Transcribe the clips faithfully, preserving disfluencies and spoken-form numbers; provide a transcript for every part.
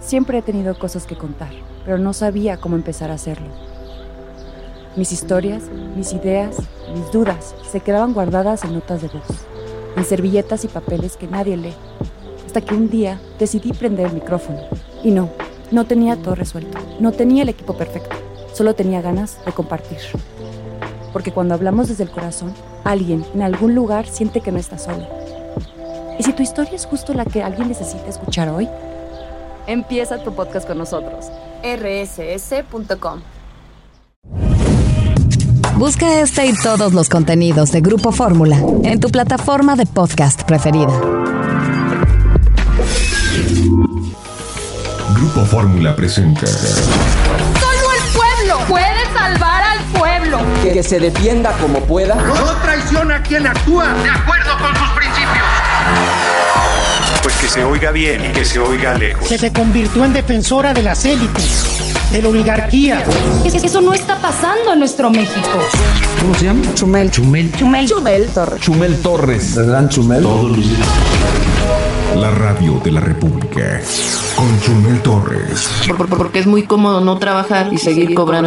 Siempre he tenido cosas que contar, pero no sabía cómo empezar a hacerlo. Mis historias, mis ideas, mis dudas se quedaban guardadas en notas de voz, en servilletas y papeles que nadie lee, hasta que un día decidí prender el micrófono. Y no, no tenía todo resuelto, no tenía el equipo perfecto, solo tenía ganas de compartir. Porque cuando hablamos desde el corazón, alguien en algún lugar siente que no está solo. ¿Y si tu historia es justo la que alguien necesita escuchar hoy? Empieza tu podcast con nosotros. erre ese ese punto com. Busca este y todos los contenidos de Grupo Fórmula en tu plataforma de podcast preferida. Grupo Fórmula presenta. Solo el pueblo puede salvar al pueblo. Que, que se defienda como pueda. No traiciona a quien actúa de acuerdo con sus principios. Pues que se oiga bien y que se oiga lejos. Que se convirtió en defensora de las élites, de la oligarquía. Es que eso no está pasando en nuestro México. ¿Cómo se llama? Chumel. Chumel. Chumel. Chumel Torres. Chumel Torres. ¿El gran Chumel? Todos los días. La radio de la República. Con Chumel Torres. Por, por, porque es muy cómodo no trabajar y seguir, seguir cobrando.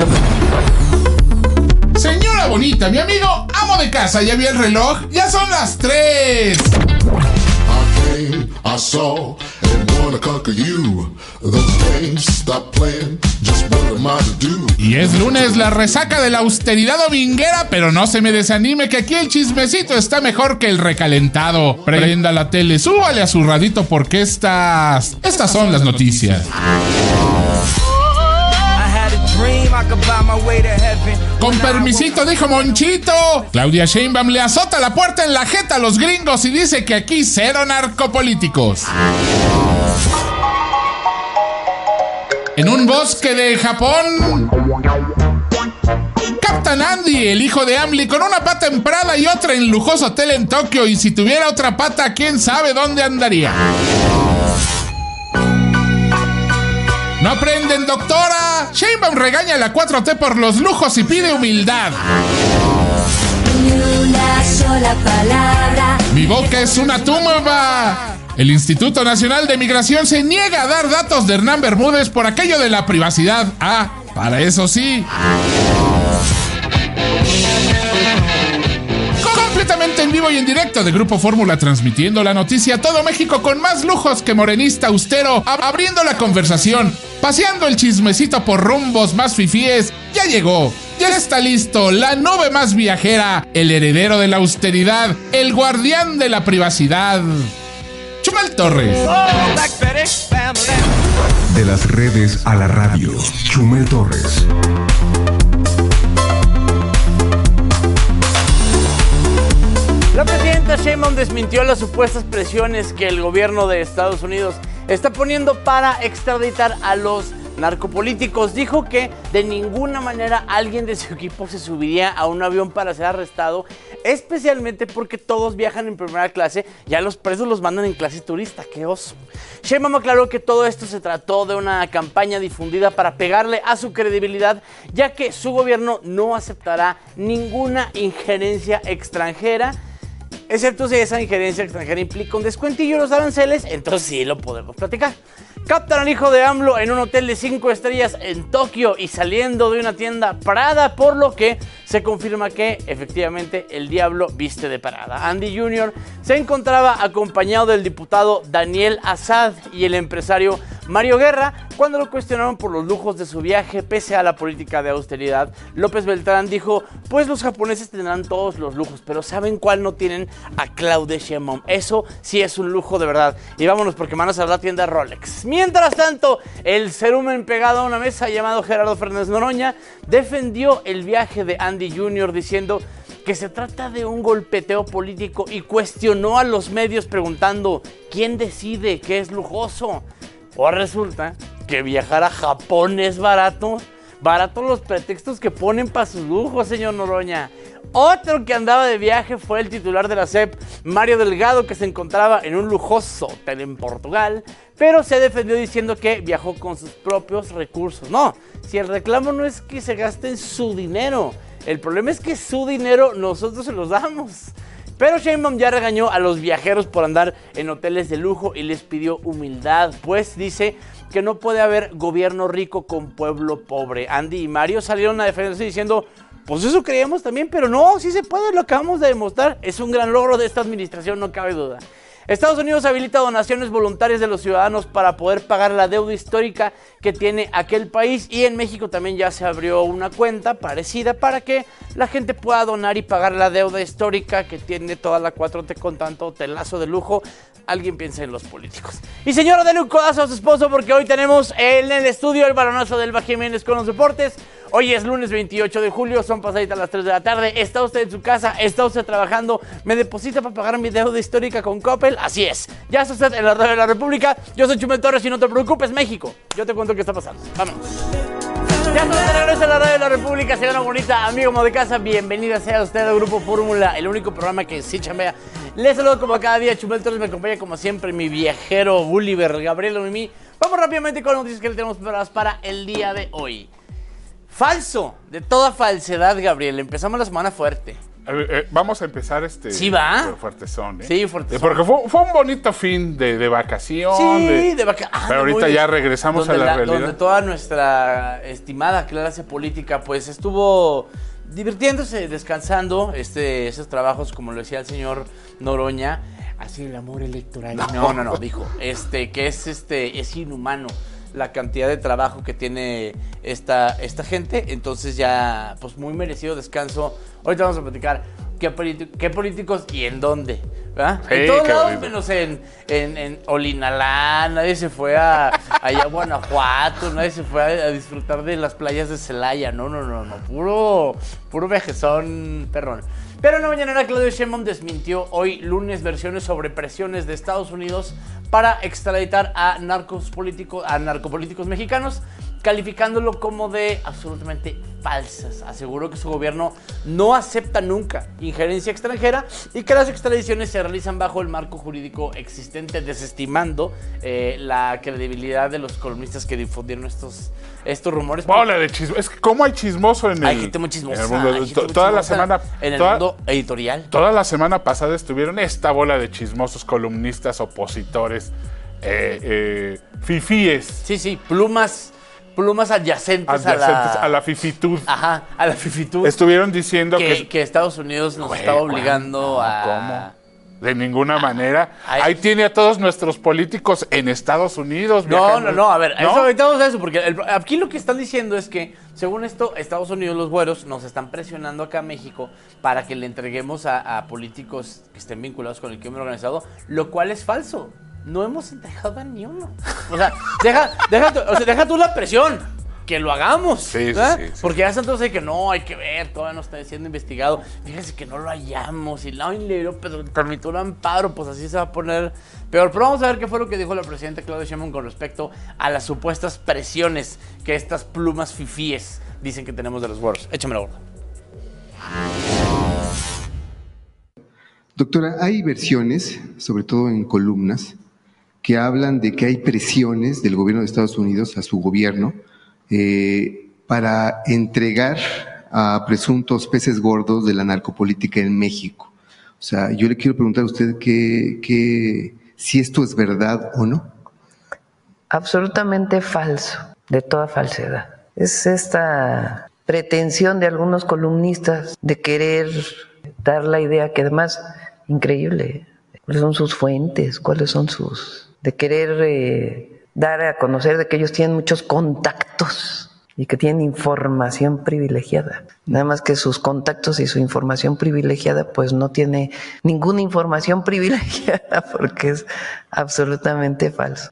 Señora bonita, mi amigo amo de casa, ¿ya vio el reloj? ¡Ya son las tres! I saw and wanna conquer you. Those games stop playing. Just what am I to do? Y es lunes, la resaca de la austeridad dominguera, pero no se me desanime que aquí el chismecito está mejor que el recalentado. Prenda la tele, súbale a su radito porque estas estas son las noticias. Con permisito, dijo Monchito. Claudia Sheinbaum le azota la puerta en la jeta a los gringos y dice que aquí cero narcopolíticos. En un bosque de Japón captan Andy, el hijo de Amli, con una pata en Prada y otra en lujoso hotel en Tokio. Y si tuviera otra pata, quién sabe dónde andaría. ¡No aprenden, doctora! Sheinbaum regaña a la cuatro T por los lujos y pide humildad. Ni una sola palabra. Mi boca es una tumba. El Instituto Nacional de Migración se niega a dar datos de Hernán Bermúdez por aquello de la privacidad. Ah, para eso sí. Completamente en vivo y en directo de Grupo Fórmula, transmitiendo la noticia a todo México con más lujos que morenista austero, ab- abriendo la conversación, paseando el chismecito por rumbos más fifíes. Ya llegó, ya está listo, la nube más viajera, el heredero de la austeridad, el guardián de la privacidad, Chumel Torres. De las redes a la radio, Chumel Torres. La presidenta Sheinbaum desmintió las supuestas presiones que el gobierno de Estados Unidos está poniendo para extraditar a los narcopolíticos. Dijo que de ninguna manera alguien de su equipo se subiría a un avión para ser arrestado, especialmente porque todos viajan en primera clase y a los presos los mandan en clase turista. ¡Qué oso! Sheinbaum aclaró que todo esto se trató de una campaña difundida para pegarle a su credibilidad, ya que su gobierno no aceptará ninguna injerencia extranjera, excepto si esa injerencia extranjera implica un descuentillo en los aranceles. Entonces sí lo podemos platicar. Captan al hijo de AMLO en un hotel de cinco estrellas en Tokio y saliendo de una tienda Prada, por lo que se confirma que efectivamente el diablo viste de Prada. Andy junior se encontraba acompañado del diputado Daniel Assad y el empresario Mario Guerra cuando lo cuestionaron por los lujos de su viaje pese a la política de austeridad. López Beltrán dijo: pues los japoneses tendrán todos los lujos, pero ¿saben cuál no tienen? A Claudia Sheinbaum. Eso sí es un lujo de verdad. Y vámonos porque manos a la tienda Rolex. Mientras tanto, el cerumen pegado a una mesa llamado Gerardo Fernández Noroña defendió el viaje de Andy junior diciendo que se trata de un golpeteo político y cuestionó a los medios preguntando: ¿quién decide qué es lujoso? O resulta que viajar a Japón es barato. Barato los pretextos que ponen para sus lujos, señor Noroña. Otro que andaba de viaje fue el titular de la S E P, Mario Delgado, que se encontraba en un lujoso hotel en Portugal, pero se defendió diciendo que viajó con sus propios recursos. No, si el reclamo no es que se gasten su dinero, el problema es que su dinero nosotros se los damos. Pero Sheinbaum ya regañó a los viajeros por andar en hoteles de lujo y les pidió humildad, pues dice que no puede haber gobierno rico con pueblo pobre. Andy y Mario salieron a defenderse diciendo, pues eso creíamos también, pero no, sí se puede, lo acabamos de demostrar. Es un gran logro de esta administración, no cabe duda. Estados Unidos habilita donaciones voluntarias de los ciudadanos para poder pagar la deuda histórica que tiene aquel país, y en México también ya se abrió una cuenta parecida para que la gente pueda donar y pagar la deuda histórica que tiene toda la cuatro T con tanto hotelazo de lujo. Alguien piensa en los políticos. Y señora, dele un codazo a su esposo porque hoy tenemos en el estudio el balonazo del Elba Jiménez con los deportes. Hoy es lunes veintiocho de julio, son pasaditas las tres de la tarde. Está usted en su casa, está usted trabajando, me deposita para pagar mi deuda histórica con Coppel. Así es, ya está usted en la radio de la República. Yo soy Chumel Torres y no te preocupes, México. Yo te cuento qué está pasando. Vámonos. Ya estamos de regreso en la radio de la República, señora bonita, amigo amo de casa. Bienvenida sea usted al Grupo Fórmula, el único programa que sí chambea. Les saludo como cada día, Chumel Torres, me acompaña como siempre mi viajero Gulliver, Gabriel Mimi. Vamos rápidamente con las noticias que le tenemos preparadas para el día de hoy. Falso, de toda falsedad, Gabriel. Empezamos la semana fuerte. Eh, eh, vamos a empezar este... ¿Sí va? Fuertezón, ¿eh? Sí, fuertezón. Eh, porque fue, fue un bonito fin de, de vacación. Sí, de, de vacación. Ah, pero ahorita ya regresamos a la, la realidad. Donde toda nuestra estimada clase política, pues, estuvo divirtiéndose, descansando. Este, esos trabajos, como lo decía el señor Noroña, así el amor electoral. No, no, no, no dijo. Este, que es, este, es inhumano la cantidad de trabajo que tiene esta, esta gente. Entonces ya, pues muy merecido descanso. Ahorita vamos a platicar qué, qué políticos y en dónde, ¿verdad? Sí, en todos lados, bonito. Menos en, en, en Olinalá. Nadie se fue a, allá a Guanajuato, nadie se fue a, a disfrutar de las playas de Celaya. No, no, no, no, puro, puro vejezón perrón. Pero en la mañanera, Claudio Sheinbaum desmintió hoy lunes versiones sobre presiones de Estados Unidos para extraditar a narcos políticos, a narcopolíticos mexicanos, calificándolo como de absolutamente falsas. Aseguró que su gobierno no acepta nunca injerencia extranjera y que las extradiciones se realizan bajo el marco jurídico existente, desestimando eh, la credibilidad de los columnistas que difundieron estos, estos rumores. Bola de chismoso. Es que cómo hay chismoso en el... Hay gente muy chismosa. En el mundo, hay gente to, muy toda chismosa la semana... En el toda, mundo editorial. Toda la semana pasada estuvieron esta bola de chismosos, columnistas, opositores, eh, eh, fifíes. Sí, sí, plumas... Plumas adyacentes, adyacentes a la... a la fifitud. Ajá, a la fifitud. Estuvieron diciendo que... Que, que Estados Unidos nos güey, estaba obligando no, a... ¿Cómo? De ninguna ah, manera. Ay. Ahí tiene a todos nuestros políticos en Estados Unidos. No, viajando. no, no, a ver, ¿No? eso, ahorita vamos a eso, porque el, aquí lo que están diciendo es que, según esto, Estados Unidos, los güeros, nos están presionando acá a México para que le entreguemos a, a políticos que estén vinculados con el crimen organizado, lo cual es falso. No hemos entregado a ni uno. O sea, deja, deja, tu, o sea, deja tú la presión. Que lo hagamos, sí, sí, sí, sí. Porque ya están todos ahí que no, hay que ver, todavía no está siendo investigado. Fíjense que no lo hallamos y no, pero permitió un amparo, pues así se va a poner peor. Pero vamos a ver qué fue lo que dijo la presidenta Claudia Sheinbaum con respecto a las supuestas presiones que estas plumas fifíes dicen que tenemos de los güeros. Échamela, gordo. Doctora, hay versiones, sobre todo en columnas, que hablan de que hay presiones del gobierno de Estados Unidos a su gobierno Eh, para entregar a presuntos peces gordos de la narcopolítica en México. O sea, yo le quiero preguntar a usted que, que, si esto es verdad o no. Absolutamente falso, de toda falsedad. Es esta pretensión de algunos columnistas de querer dar la idea, que además, increíble, ¿cuáles son sus fuentes? ¿Cuáles son sus...? De querer... Eh, dar a conocer de que ellos tienen muchos contactos y que tienen información privilegiada. Nada más que sus contactos y su información privilegiada, pues no tiene ninguna información privilegiada porque es absolutamente falso.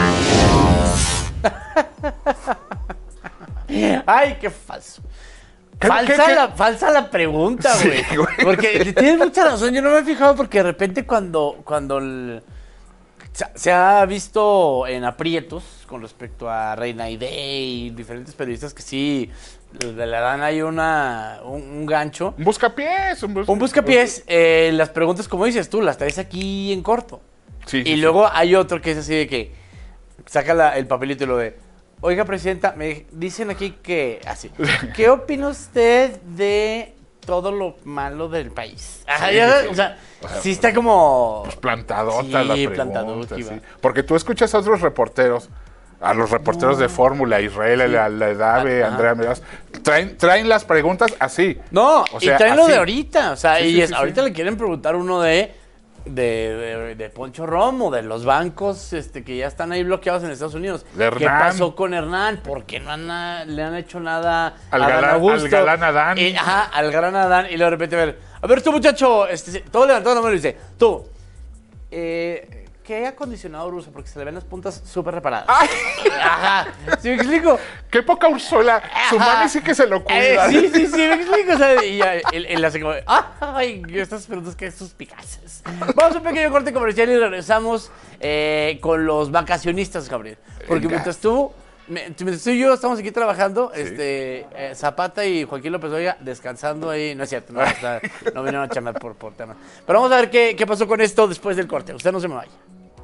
Ay, qué falso. Falsa, ¿Qué, qué? La, falsa la pregunta, güey. Sí, porque tienes mucha razón. Yo no me he fijado porque de repente cuando, cuando el... se ha visto en aprietos con respecto a Reina Aide y diferentes periodistas que sí le dan ahí una, un, un gancho. Un buscapiés. Un, busca... un buscapiés. Eh, las preguntas, como dices tú, las traes aquí en corto. Sí, y sí, luego sí. hay otro que es así de que saca la, el papelito y lo de, oiga, presidenta, me dicen aquí que, así, ¿qué opina usted de todo lo malo del país. Ajá, sí, ya, sí. O sea, o sea, sí está como... Pues plantadota sí, la pregunta. plantadota, sí. Porque tú escuchas a otros reporteros, a los reporteros no. de Fórmula, Israel, sí. la, la Edave, Ajá. Andrea Meraz, traen, traen las preguntas así. No, o sea, y traen así. Lo de ahorita. O sea, sí, y sí, es, sí, ahorita sí. le quieren preguntar uno de... De, de, de Poncho Romo, de los bancos este, que ya están ahí bloqueados en Estados Unidos. ¿Qué pasó con Hernán? ¿Por qué no han, le han hecho nada al a galán, Adán Augusto? Al galán Adán. Y, ajá, al gran Adán. Y luego de repente, a ver, a ver tú muchacho, este, todo levantado la mano y dice, tú, eh... ¿qué acondicionado usa? Porque se le ven las puntas súper reparadas. Ay. Ajá. ¿Sí me explico? Qué poca Úrsula. Su mami sí que se lo cuida. Eh, sí, sí, sí, me explico. O sea, y ya, él, él hace como, ay, estas preguntas que suspicaces. Vamos a un pequeño corte comercial y regresamos eh, con los vacacionistas, Gabriel. Porque Venga. mientras tú, mientras tú y yo estamos aquí trabajando, sí. este eh, Zapata y Joaquín López Oiga descansando ahí. No es cierto, no, o sea, no vinieron a chamar por, por temas. Pero vamos a ver qué, qué pasó con esto después del corte. Usted no se me vaya.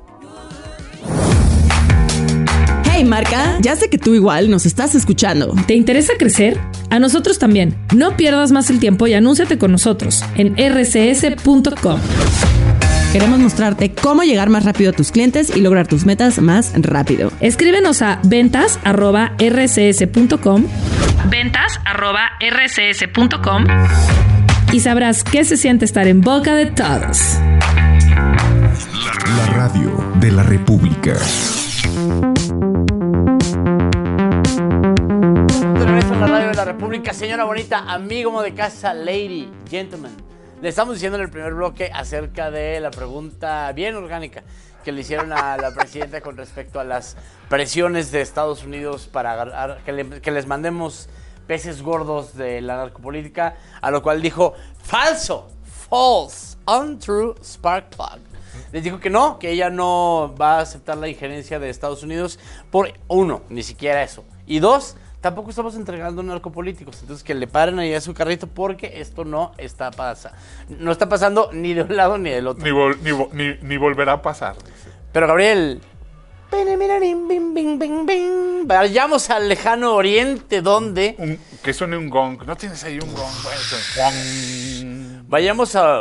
Hey Marca, ya sé que tú igual nos estás escuchando. ¿Te interesa crecer? A nosotros también. No pierdas más el tiempo y anúnciate con nosotros en erre ce ese punto com. Queremos mostrarte cómo llegar más rápido a tus clientes y lograr tus metas más rápido. Escríbenos a ventas arroba erre ce ese punto com ventas arroba erre ce ese punto com y sabrás qué se siente estar en boca de todos. La radio de la República. De regreso a la radio de la República, señora bonita, amigo de casa, lady, gentleman. Le estamos diciendo en el primer bloque acerca de la pregunta bien orgánica que le hicieron a la presidenta con respecto a las presiones de Estados Unidos para agarrar, que, le, que les mandemos peces gordos de la narcopolítica, a lo cual dijo, falso, false, untrue, spark plug. Les dijo que no, que ella no va a aceptar la injerencia de Estados Unidos por, uno, ni siquiera eso. Y dos, tampoco estamos entregando narcopolíticos. Entonces que le paren ahí a su carrito porque esto no está pasando. No está pasando ni de un lado ni del otro. Ni, vol- ni, vo- ni, ni volverá a pasar. Pero Gabriel, vayamos al lejano oriente donde... Un, que suene un gong. ¿No tienes ahí un gong? Bueno, vayamos a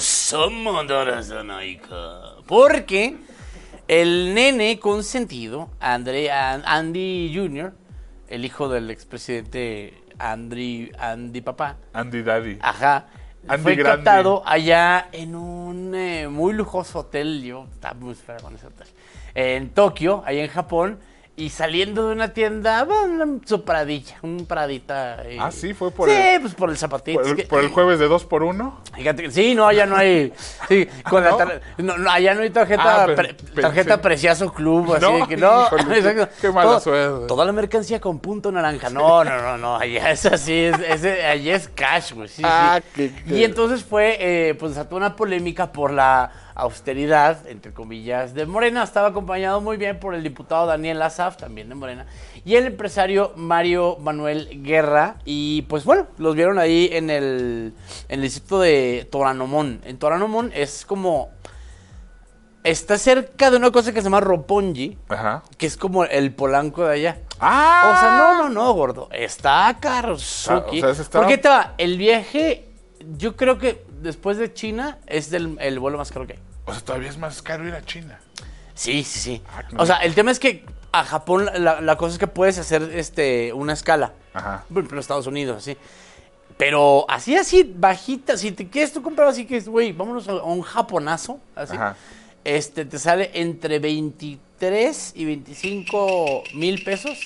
porque el nene consentido, André, Andy junior, el hijo del expresidente Andy, Andy papá. Andy Daddy. Ajá. Andy fue Grande. captado allá en un eh, muy lujoso hotel, yo estaba muy feliz con ese hotel, en Tokio, allá en Japón. Y saliendo de una tienda, bueno, su pradilla, un pradita. Eh. Ah, sí, fue por sí, el... pues por el zapatito. ¿Por el, que, por el jueves de dos por uno? Fíjate que sí, no, allá no hay... Sí, con ¿no? La tar, no, no, allá no hay tarjeta, ah, pre, tarjeta Preciazo Club, así no, que no. Híjole, exacto. Qué mala Todo, suerte. Toda la mercancía con punto naranja. No, no, no, no, allá es así, es, es, allá es cash, güey. Sí, ah, sí. Qué, y entonces fue, eh, pues, desató una polémica por la austeridad, entre comillas, de Morena. Estaba acompañado muy bien por el diputado Daniel Asaf, también de Morena, y el empresario Mario Manuel Guerra. Y pues bueno, los vieron ahí en el, en el distrito de Toranomón. En Toranomón es como... Está cerca de una cosa que se llama Roppongi, Ajá. que es como el Polanco de allá. ¡Ah! O sea, no, no, no, gordo. Está Karsuki. O sea, está... ¿Por qué te va? El viaje, yo creo que después de China es del, el vuelo más caro que hay. O sea, todavía es más caro ir a China. Sí, sí, sí. Ah, no. O sea, el tema es que a Japón la, la cosa es que puedes hacer este una escala. Ajá. Por ejemplo, Estados Unidos, así. Pero así, así, bajita. Si te quieres tú comprar así que, güey, vámonos a un japonazo, así. Ajá. Este, te sale entre veintitrés y veinticinco mil pesos.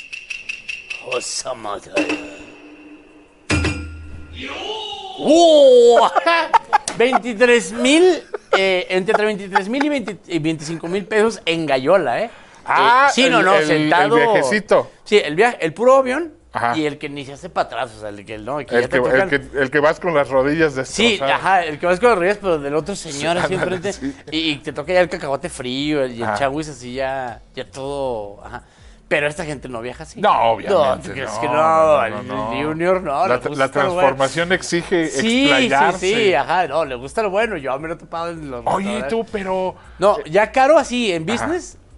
¡Uh! veintitrés mil, eh, entre veintitrés mil y veinticinco mil pesos en Gallola, ¿eh? Ah, eh, sí, el, no, no, el, sentado. El viajecito. Sí, el viaje, el puro avión. Ajá. Y el que ni se hace para atrás, o sea, el que no, el que, el, ya que, te tocan... el, que, el que vas con las rodillas destrozadas. Sí, ajá, el que vas con las rodillas, pero del otro señor así ándale, enfrente. Sí. Y, y te toca ya el cacahuate frío y el ajá. changuis así ya, ya todo, ajá. Pero esta gente no viaja así. No, obviamente no. no, Es que no, no, el, no, no. el Junior no. La, le gusta la transformación bueno. exige sí, explayarse. Sí, sí, ajá, no, le gusta lo bueno. Yo me lo he topado en los... Oye, tú, pero... No, ya caro así, en business... Ajá.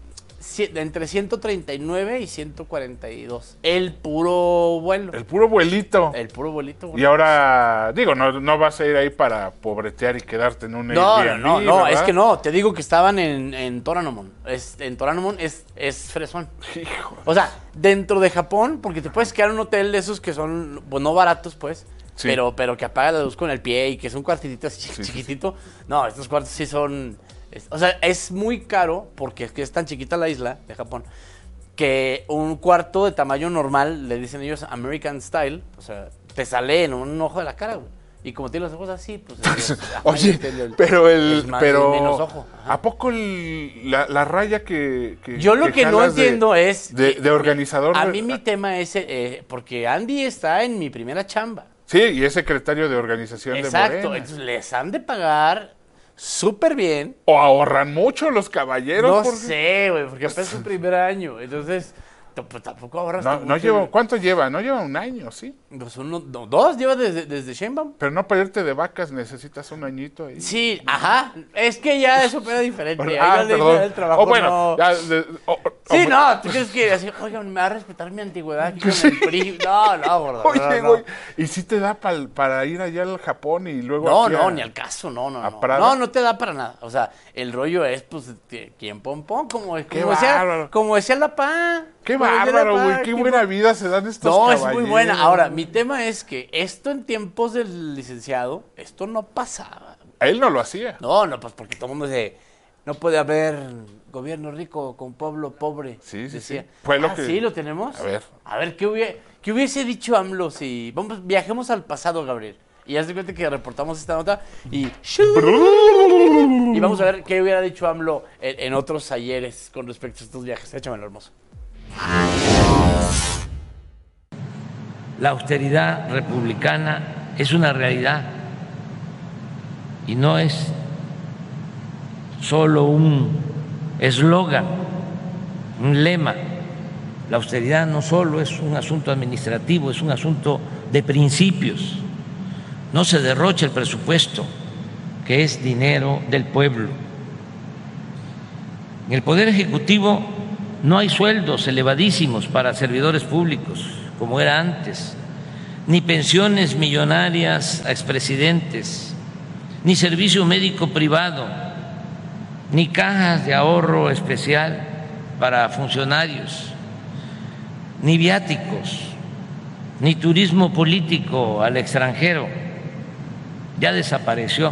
entre ciento treinta y nueve y ciento cuarenta y dos. El puro vuelo. El puro vuelito. El puro vuelito. Y ahora, digo, no, no vas a ir ahí para pobretear y quedarte en un No, Airbnb, no, no, no, ¿verdad? es que no. Te digo que estaban en, en Toranomon. Es, en Toranomon es, es fresón. Hijo. O sea, dentro de Japón, porque te puedes quedar en un hotel de esos que son, pues no baratos, pues. Sí. Pero, pero que apaga la luz con el pie y que es un cuartitito así sí, chiquitito. Sí, sí. No, estos cuartos sí son... Es, o sea, es muy caro porque es que es tan chiquita la isla de Japón que un cuarto de tamaño normal, le dicen ellos American Style, o sea, te sale en un ojo de la cara, güey. Y como tienes los ojos así, pues... Es, Oye, el, el, pero el... más, pero menos ojo. ¿A poco el, la, la raya que, que Yo lo que, que no entiendo de, es... De, de organizador... A mí mi tema es... Eh, porque Andy está en mi primera chamba. Sí, y es secretario de organización Exacto, de Morena. Exacto, entonces les han de pagar súper bien. O ahorran mucho los caballeros. No porque... sé, güey, porque apenas es su primer año. Entonces, pues tampoco ahorras. No, no lleva, ¿cuánto lleva? No lleva un año, ¿sí? Pues uno, no, dos lleva desde, desde Sheinbaum. Pero no para irte de vacas necesitas un añito ahí. Sí, ajá. Es que ya eso era diferente. Bueno, ahí ah, perdón. El trabajo, o bueno, no... ya, de, o, sí, o, no, tú crees que así, oigan, me va a respetar mi antigüedad aquí con el P R I. No, no, gordo. Oye, no, no. güey, ¿y si te da pa, para ir allá al Japón y luego No, aquí no, a, ni al caso, no, no, no. Prada? No, no te da para nada. O sea, el rollo es, pues, quien pon pon, como, Qué como, decía, bárbaro. como decía la pa. Qué bárbaro, güey, qué buena vida se dan estos No, caballeros. es muy buena. Ahora, mi tema es que esto en tiempos del licenciado, esto no pasaba. Él no lo hacía. No, no, pues porque todo el mundo dice, no puede haber gobierno rico con pueblo pobre. Sí, sí, decía. sí. Fue lo ah, que... sí, lo tenemos. A ver. A ver, ¿qué hubiese, qué hubiese dicho AMLO si... Vamos, viajemos al pasado, Gabriel. Y haz de cuenta que reportamos esta nota y... y vamos a ver qué hubiera dicho AMLO en, en otros ayeres con respecto a estos viajes. Échamelo, hermoso. La austeridad republicana es una realidad y no es solo un eslogan, un lema. La austeridad no solo es un asunto administrativo, es un asunto de principios. No se derrocha el presupuesto, que es dinero del pueblo. En el Poder Ejecutivo no hay sueldos elevadísimos para servidores públicos, como era antes, ni pensiones millonarias a expresidentes, ni servicio médico privado, ni cajas de ahorro especial para funcionarios, ni viáticos, ni turismo político al extranjero. Ya desapareció.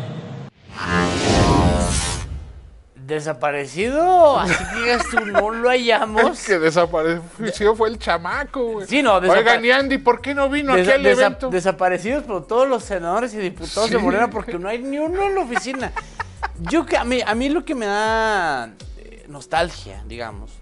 ¿Desaparecido? Así que digas tú, no lo hallamos. El que desapareció fue el chamaco, güey. Sí, no, Oigan, y Andy, ¿por qué no vino Desa aquí al desa evento? Desaparecidos por todos los senadores y diputados sí. de Morena porque no hay ni uno en la oficina. Yo que a mí, a mí lo que me da nostalgia, digamos,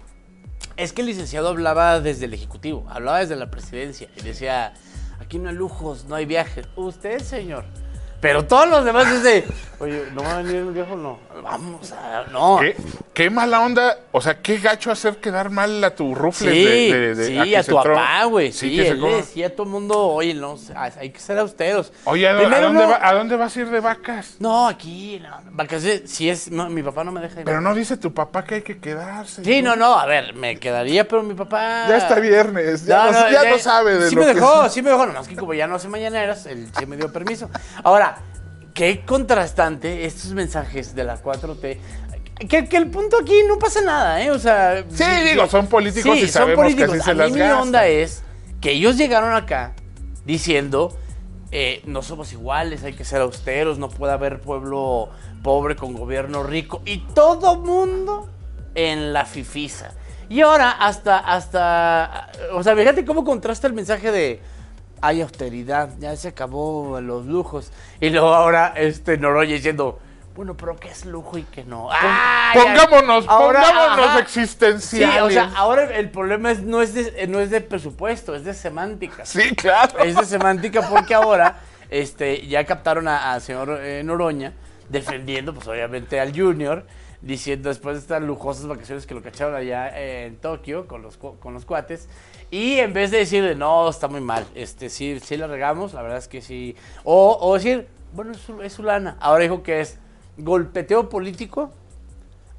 es que el licenciado hablaba desde el Ejecutivo, hablaba desde la presidencia y decía, aquí no hay lujos, no hay viajes. Usted, señor. Pero todos los demás desde, oye, ¿no va a venir el viejo? No, vamos a, no. ¿Qué, qué mala onda, o sea, qué gacho hacer quedar mal a tu rufles sí, de, de, de sí, a, a tu papá, güey, sí, sí él le decía a todo el mundo, oye, no, hay que ser austeros. Oye, ¿a, Primero, ¿a, dónde, no, va, ¿a dónde vas a ir de vacas? No, aquí, no, vacas, si es, no, mi papá no me deja ir. Pero no dice tu papá que hay que quedarse. Sí, no, no, a ver, me quedaría, pero mi papá... Ya está viernes, ya no, no, ya ya no sabe de sí lo me que dejó, es. Sí me dejó, nomás que como ya no hace mañaneras, él sí me dio permiso. Ahora... Qué contrastante estos mensajes de la cuatro T. Que, que el punto aquí no pasa nada, ¿eh? O sea... Sí, digo, son políticos sí, y sabemos son políticos. que así se A las mí gastan. Mi onda es que ellos llegaron acá diciendo eh, no somos iguales, hay que ser austeros, no puede haber pueblo pobre con gobierno rico. Y todo mundo en la fifisa. Y ahora hasta, hasta... O sea, fíjate cómo contrasta el mensaje de... Hay austeridad, ya se acabó los lujos. Y luego ahora este Noroña diciendo, bueno, pero ¿qué es lujo y qué no? ¡Ay, pongámonos, ahora, pongámonos ajá. existenciales! Sí, o sea, ahora el problema es, no, es de, no es de presupuesto, es de semántica. Sí, claro. Es de semántica porque ahora este, ya captaron al señor eh, Noroña defendiendo, pues obviamente al Junior, diciendo después de estas lujosas vacaciones que lo cacharon allá en Tokio con los, con los cuates. Y en vez de decir, no, está muy mal, este sí, sí la regamos, la verdad es que sí. O, o decir, bueno, es su, es su lana. Ahora dijo que es golpeteo político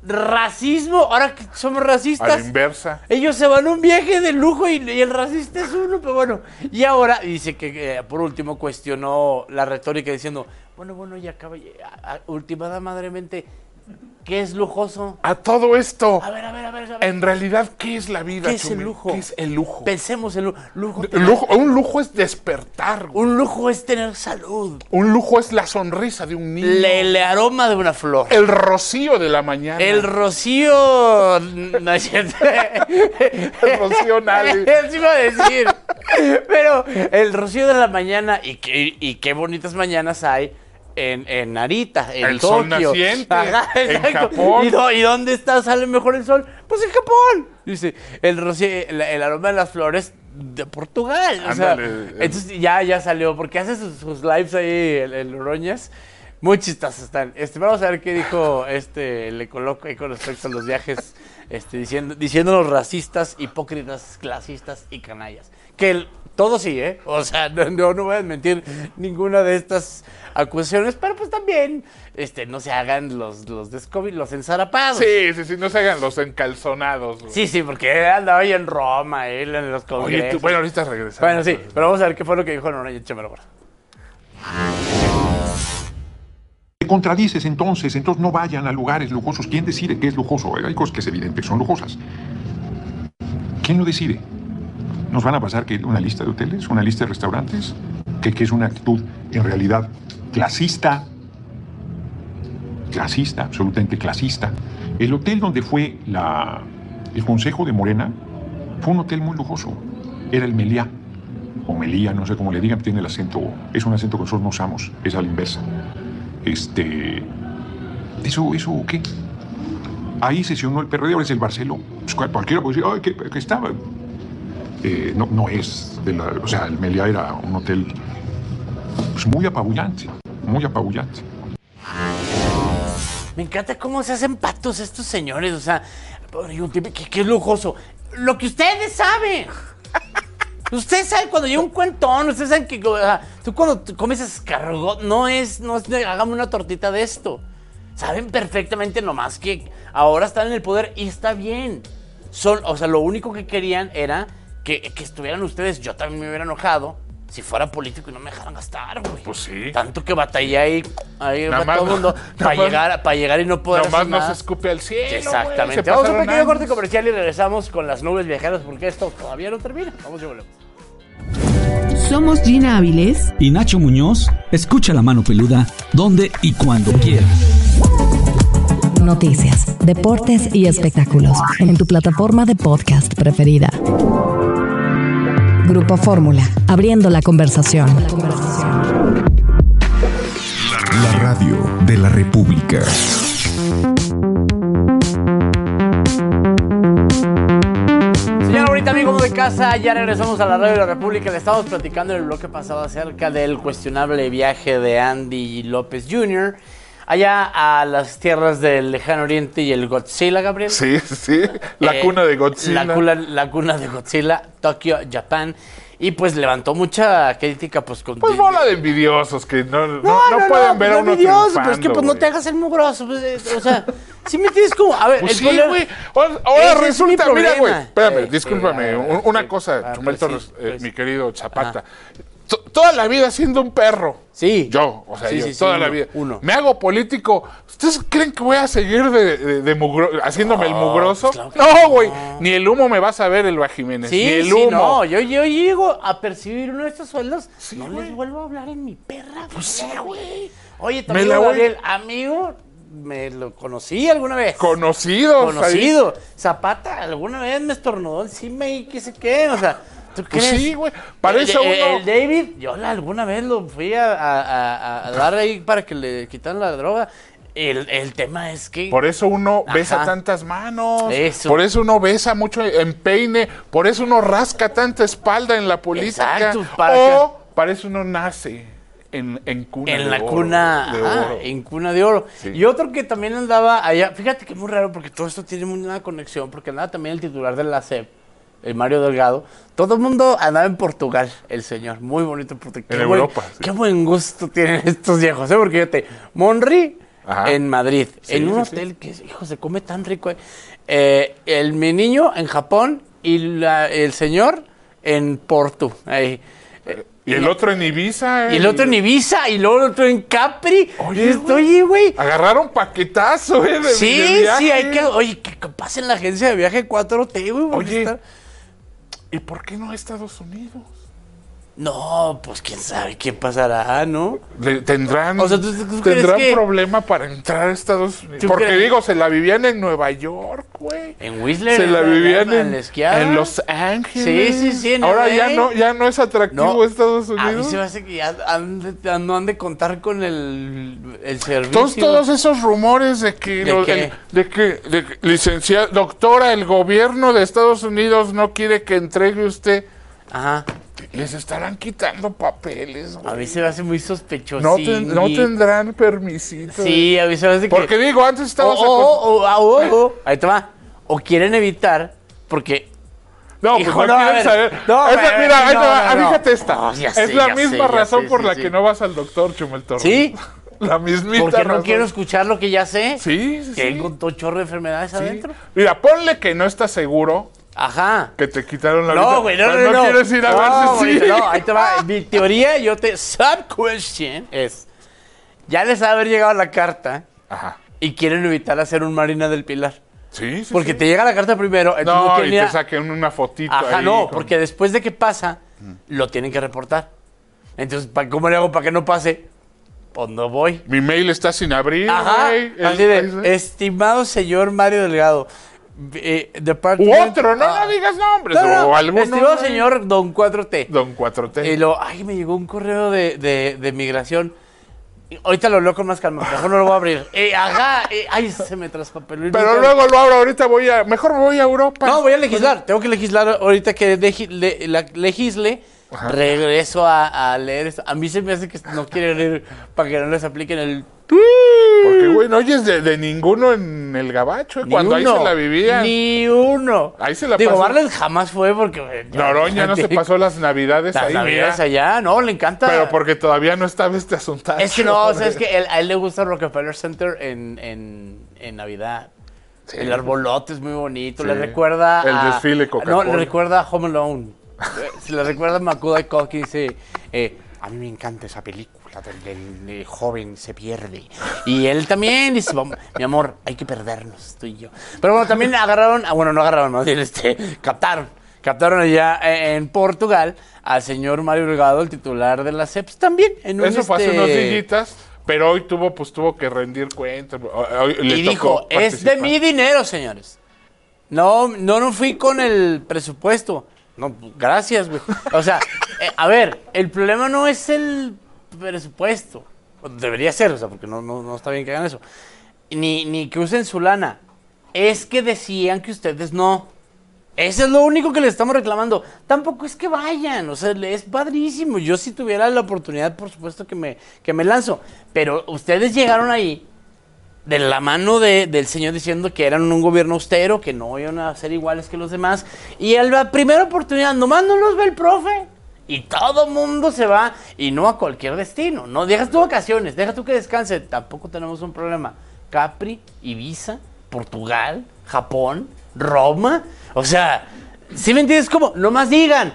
racismo, ahora que somos racistas. A la inversa. Ellos se van a un viaje de lujo y, y el racista es uno, pero bueno. Y ahora dice que eh, por último cuestionó la retórica diciendo, bueno, bueno, ya acaba, ya, ultimada madremente, ¿qué es lujoso? A todo esto. A ver, a ver, a ver. A ver. En realidad, ¿qué es la vida, ¿Qué es Chumel? el lujo? ¿Qué es el lujo? Pensemos en lujo. lujo, lujo un lujo es despertar. Güey. Un lujo es tener salud. Un lujo es la sonrisa de un niño. Le, el aroma de una flor. El rocío de la mañana. El rocío... No es cierto. El rocío nadie. Eso iba a decir. Pero el rocío de la mañana, y qué, y qué bonitas mañanas hay en, en Narita, en el Tokio. sol naciente, Ajá, en Japón. ¿Y, do, ¿Y dónde está, sale mejor el sol? Pues en Japón. Dice, el rocío, el, el aroma de las flores de Portugal. O sea, entonces ya, ya salió, porque hace sus, sus lives ahí, el, el Oroñas. Muy chistosas están. Este, vamos a ver qué dijo este, le coloco ahí con respecto a los viajes, este, diciendo, diciéndonos racistas, hipócritas, clasistas y canallas. Que el, todo sí, ¿eh? O sea, no, no, no voy a desmentir ninguna de estas acusaciones, pero pues también este, no se hagan los, los descobi, los ensarapados. Sí, sí, sí, no se hagan los encalzonados. Sí, sí, porque andaba ahí en Roma, él en los congresos. Oye, tú, bueno, ahorita regresamos. Bueno, sí, pero vamos a ver qué fue lo que dijo Noroña Chamorro. Te contradices entonces, entonces no vayan a lugares lujosos. ¿Quién decide qué es lujoso? Hay cosas que es evidente que son lujosas. ¿Quién lo decide? ¿Nos van a pasar que una lista de hoteles, una lista de restaurantes? Que, que es una actitud en realidad clasista. Clasista, absolutamente clasista. El hotel donde fue la, el consejo de Morena fue un hotel muy lujoso. Era el Meliá, o Melía, no sé cómo le digan, tiene el acento, es un acento que nosotros no usamos, es a la inversa. Este, ¿eso, eso qué? Ahí sesionó el P R D, ahora es el Barceló. Pues cualquiera puede decir, ay, que, que estaba. Eh, no, no es, de la, o sea, el Meliá era un hotel pues, muy apabullante, muy apabullante. Me encanta cómo se hacen patos estos señores, o sea, ¿qué, qué lujoso? Lo que ustedes saben. Ustedes saben cuando llega un cuentón, ustedes saben que o sea, tú cuando comes escargot, no es, no es, hágame una tortita de esto. Saben perfectamente nomás que ahora están en el poder y está bien. Son, o sea, lo único que querían era que, que estuvieran ustedes, yo también me hubiera enojado si fuera político y no me dejaran gastar, güey. Pues sí. Tanto que batallé ahí, ahí nada todo el mundo para llegar, para llegar y no poder nomás hacer nada. Nomás nos escupe al cielo, exactamente. Vamos a un pequeño corte comercial y regresamos con las nubes viajeras porque esto todavía no termina. Vamos y volvemos. Somos Gina Áviles y Nacho Muñoz. Escucha La Mano Peluda donde y cuando quieras. Noticias, deportes y espectáculos en tu plataforma de podcast preferida. Grupo Fórmula, abriendo la conversación. La radio de la República. Señor, ahorita amigos de casa, ya regresamos a la radio de la República. Le estamos platicando en el bloque pasado acerca del cuestionable viaje de Andy López junior allá a las tierras del Lejano Oriente y el Godzilla, Gabriel. Sí, sí, la eh, cuna de Godzilla. La cuna, la cuna de Godzilla, Tokio, Japón. Y pues levantó mucha crítica, pues con... Pues bola de envidiosos que no, no, no, no, no pueden no, ver no, a uno envidioso, triunfando, pero es que pues güey. no te hagas el mugroso, pues, eh, o sea, si me tienes como... A ver, pues el sí, problema, güey. Ahora, ahora resulta, es mira, güey, espérame, eh, discúlpame, eh, un, una sí, cosa, ah, Chumel pues Torres, sí, eh, pues. mi querido Zapata. T Toda la vida siendo un perro. Sí. Yo, o sea, sí, yo, sí, sí, toda uno, la vida. Uno. Me hago político. ¿Ustedes creen que voy a seguir de, de, de mugro haciéndome oh, el mugroso? Pues claro no, güey. No. Ni el humo me vas a ver, Elba Jiménez. Sí, ni el sí, humo. no. Yo, yo llego a percibir uno de estos sueldos. Sí, no wey. Les vuelvo a hablar en mi perra. Pues sí, güey. Oye, también, Gabriel, amigo, me lo conocí alguna vez. Conocido. Conocido. Ahí. Zapata, alguna vez me estornudó encima y qué sé qué, o sea... ¿Tú pues crees? Sí, güey. Parece el, uno. El David, yo alguna vez lo fui a, a, a, a dar ahí para que le quitaran la droga. El, el tema es que... Por eso uno Ajá. besa tantas manos. Eso. Por eso uno besa mucho en peine. Por eso uno rasca tanta espalda en la política. Exacto, para o parece uno nace en, en cuna en de la oro. cuna, de ajá, oro. en cuna de oro. Sí. Y otro que también andaba allá, fíjate que es muy raro porque todo esto tiene una conexión, porque andaba también el titular de la C E P, el Mario Delgado. Todo el mundo andaba en Portugal, el señor. Muy bonito. En qué Europa. Buen, sí. Qué buen gusto tienen estos viejos, ¿eh? Porque fíjate, Monri Ajá. en Madrid, Sí, en un sí, hotel que, hijo, se come tan rico. eh. Eh, el mi niño en Japón y la- el señor en Porto. Ahí. Eh, Y el otro en Ibiza. y el otro en Ibiza y luego el otro en Capri. Oye, Esto, Oye, güey. Agarraron paquetazo, ¿eh? De, Sí, de viaje. sí, hay que. Oye, que, que pase en la agencia de viaje cuatro T, güey. porque Oye, está- ¿y por qué no a Estados Unidos? No, pues quién sabe qué pasará, ¿no? Le- tendrán O sea, ¿tú- tú crees tendrán que- problema para entrar a Estados Unidos. ¿Tú Porque crees? digo, se la vivían en Nueva York, güey. En Whistler. Se la en- vivían en, en, la esquiada. en Los Ángeles. Sí, sí, sí. en Ahora L A. ya no, ya no es atractivo No, Estados A mí Unidos. se me hace que ya han de, no han de contar con el, el servicio. Entonces todos esos rumores de que, ¿De lo- qué? el- de que, de que, licenciada, doctora, el gobierno de Estados Unidos no quiere que entregue usted. Ajá. Les estarán quitando papeles, güey. A mí se me hace muy sospechoso. No, ten- no tendrán permisito. Sí, a mí se me hace que... Porque digo, antes estabas O, o, o, o, o, o, ahí te va. O quieren evitar, porque... No, Hijo, pues no, no, a quieren ver. saber. No, Es la- pero- mira, ahí no, te va. no, Ah, no. fíjate esta. No, ya es sé, la ya misma sé, ya razón sé, por sí, la sí. que no vas al doctor, Chumel Torres. ¿Sí? La mismita Porque no razón. quiero escuchar lo que ya sé. Sí, sí, Que sí. hay con todo chorro de enfermedades Sí. adentro. Mira, ponle que no estás seguro Ajá. que te quitaron la No, vida. güey, no, Pero no, no. quieres ir a no, ver si güey, sí. no, ahí te va. Mi teoría, yo te... Sub-question es... Ya les ha haber llegado la carta Ajá. y quieren evitar hacer un Marina del Pilar. Sí, sí, Porque sí. te llega la carta primero. entonces No, y quieren ir te a- saquen una fotito Ajá, ahí. no, con- porque después de que pasa, lo tienen que reportar. Entonces, ¿pa- ¿cómo le hago para que no pase? Pues no voy. Mi mail está sin abrir, Ajá. güey. El- Así de, el- estimado señor Mario Delgado. Eh, U department- otro, no, Ah. no digas nombres. No, no, o alguno. estimado güey. señor Don cuatro T. Don cuatro T. Y lo, ay, me llegó un correo de, de, de migración. Y ahorita lo leo con más calma, mejor no lo voy a abrir. Eh, ajá, eh, ay, se me traspapeló. y Pero nunca- luego lo abro, ahorita voy a... Mejor me voy a Europa. No, voy a legislar. Tengo que legislar ahorita que legi- le- la- legisle. Ajá. Regreso a, a leer esto. A mí se me hace que no quieren leer para que no les apliquen el... Porque, güey, no oyes de, de ninguno en el gabacho, ¿eh? Ni Cuando ahí uno, se la vivían. Ni uno. Ahí se la Digo, pasó. Barlet jamás fue porque... eh, Noroña no se pasó las navidades Las ahí, navidades mira. allá, no, le encanta. Pero porque todavía no estaba este asunto. Es que no, o sea, es que él- a él le gusta Rockefeller Center en, en, en Navidad. Sí. El arbolote es muy bonito, Sí. le recuerda El a... desfile Coca-Cola. No, le recuerda a Home Alone. Se le recuerda a Macaulay Culkin y dice, eh, a mí me encanta esa película del, del joven se pierde. Y él también dice, "Vamos, mi amor, hay que perdernos, tú y yo". Pero bueno, también agarraron, ah, bueno, no agarraron, más bien, este, captaron. Captaron allá en Portugal al señor Mario Delgado, el titular de la C E P S, también. En un, Eso fue hace este, unos días, pero hoy tuvo, pues tuvo que rendir cuentas. Hoy le Y tocó dijo, es de participar. mi dinero, señores. No, no, no fui con el presupuesto. No, gracias, güey. O sea, eh, a ver, el problema no es el presupuesto. Debería ser, o sea, porque no, no, no está bien que hagan eso. Ni, ni que usen su lana. Es que decían que ustedes no. Eso es lo único que les estamos reclamando. Tampoco es que vayan, o sea, es padrísimo. Yo si tuviera la oportunidad, por supuesto que me, que me lanzo. Pero ustedes llegaron ahí de la mano de, del señor diciendo que eran un gobierno austero, que no iban a ser iguales que los demás. Y a la primera oportunidad, nomás no los ve el profe. Y todo mundo se va, y no a cualquier destino. No, dejas tú vacaciones, deja tú que descanse. Tampoco tenemos un problema. Capri, Ibiza, Portugal, Japón, Roma. O sea, ¿sí me entiendes cómo? Nomás digan.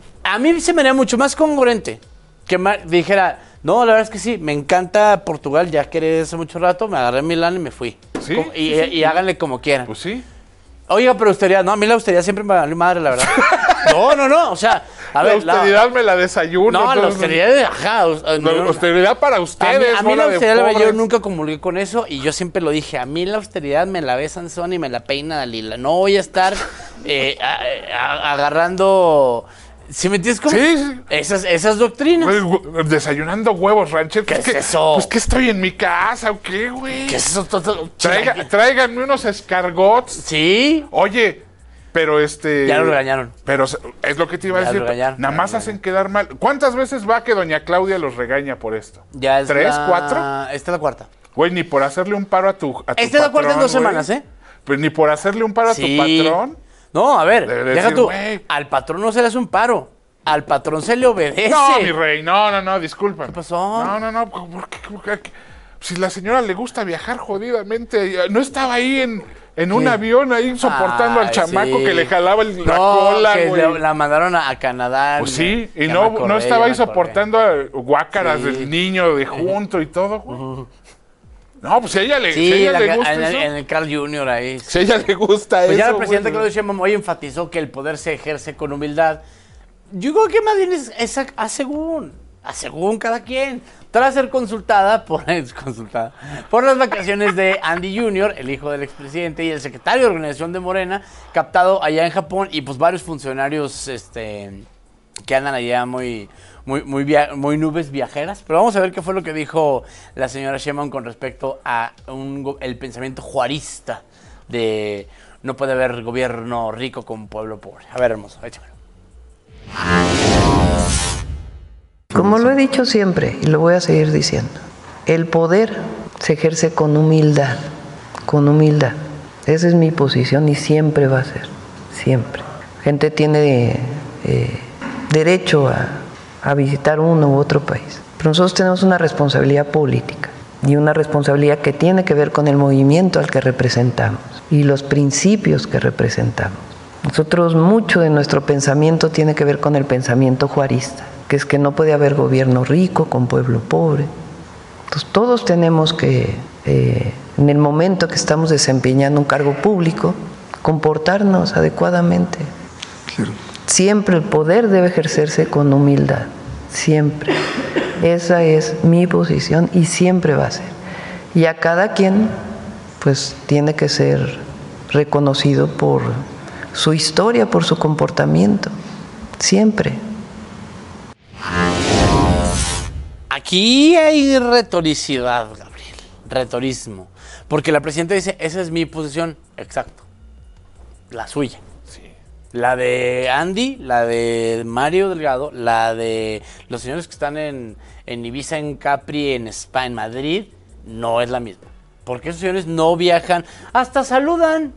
A mí se me haría mucho más congruente que ma- dijera, no, la verdad es que sí, me encanta Portugal, ya quería hace mucho rato, me agarré Milán y me fui. Sí, Como- y, sí, sí. y háganle como quieran. Pues sí. Oiga, pero austeridad, no, a mí la austeridad siempre me valió madre, la verdad. No, no, no, o sea, a la ver. la- austeridad me la desayuno. No, la entonces- austeridad, ajá. aus- La no, no. austeridad para A mí, ustedes, a mí bola la de austeridad, yo pobres. nunca comulgué con eso y yo siempre lo dije, a mí la austeridad me la ve Sansón y me la peina Dalila. No voy a estar eh, a- a- agarrando... ¿Sí me entiendes cómo? Sí, sí. Esas, esas doctrinas. Güey, gu- desayunando huevos rancheros. ¿Qué Pues es que- eso? Pues que estoy en mi casa, ¿o qué, güey? ¿Qué es eso? Todo- Traiga- chilaquil- tráiganme unos escargots. Sí. Oye, pero este... Ya lo regañaron. Pero se- es lo que te iba a Ya decir. lo regañaron. Nada más hacen quedar mal. ¿Cuántas veces va que doña Claudia los regaña por esto? Ya es ¿Tres, la- cuatro? Esta es la cuarta. Güey, ni por hacerle un paro a tu, a tu Esta es la cuarta en patrón, dos güey. semanas, ¿eh? Pues ni por hacerle un paro a Sí. tu patrón. No, a ver, Debe deja decir, tú. güey. Al patrón no se le hace un paro. Al patrón se le obedece. No, mi rey, no, no, no, disculpa. ¿Qué pasó? No, no, no, ¿por qué? ¿Por qué? Si la señora le gusta viajar jodidamente, no estaba ahí en, en un avión ahí soportando Ay, al chamaco sí. que le jalaba el, la No, cola, que güey. la, la mandaron a, a Canadá. Pues sí, y ya no, me acordé, no estaba ya ahí me acordé. soportando a guácaras Sí. del niño de junto y todo, güey. No, pues si a ella le, Sí, si a ella la- le gusta en, el, eso, en el Carl junior ahí. si a ella le gusta Pues eso, ya el presidente güey. Claudio Sheinbaum hoy enfatizó que el poder se ejerce con humildad. Yo creo que más bien es, es a, a según, a según cada quien. Tras ser consultada por, consultada por las vacaciones de Andy junior, el hijo del expresidente y el secretario de organización de Morena, captado allá en Japón, y pues varios funcionarios este, que andan allá muy, muy, muy, via- muy nubes viajeras. Pero vamos a ver qué fue lo que dijo la señora Sheinbaum con respecto a un, go- el pensamiento juarista de no puede haber gobierno rico con pueblo pobre. A ver, hermoso, échamelo. Como lo he dicho siempre y lo voy a seguir diciendo, el poder se ejerce con humildad, con humildad. Esa es mi posición y siempre va a ser, siempre. Gente tiene eh, derecho a, a visitar uno u otro país, pero nosotros tenemos una responsabilidad política y una responsabilidad que tiene que ver con el movimiento al que representamos y los principios que representamos. Nosotros, mucho de nuestro pensamiento tiene que ver con el pensamiento juarista, que es que no puede haber gobierno rico con pueblo pobre. Entonces todos tenemos que, eh, en el momento que estamos desempeñando un cargo público, comportarnos adecuadamente. Claro. Siempre el poder debe ejercerse con humildad, siempre. Esa es mi posición y siempre va a ser. Y a cada quien, pues, tiene que ser reconocido por su historia, por su comportamiento, siempre. Aquí hay retoricidad, Gabriel. Retorismo. Porque la presidenta dice, esa es mi posición. Exacto. La suya. Sí. La de Andy, la de Mario Delgado, la de los señores que están en, en Ibiza, en Capri, en Spa, en Madrid, no es la misma. Porque esos señores no viajan, hasta saludan.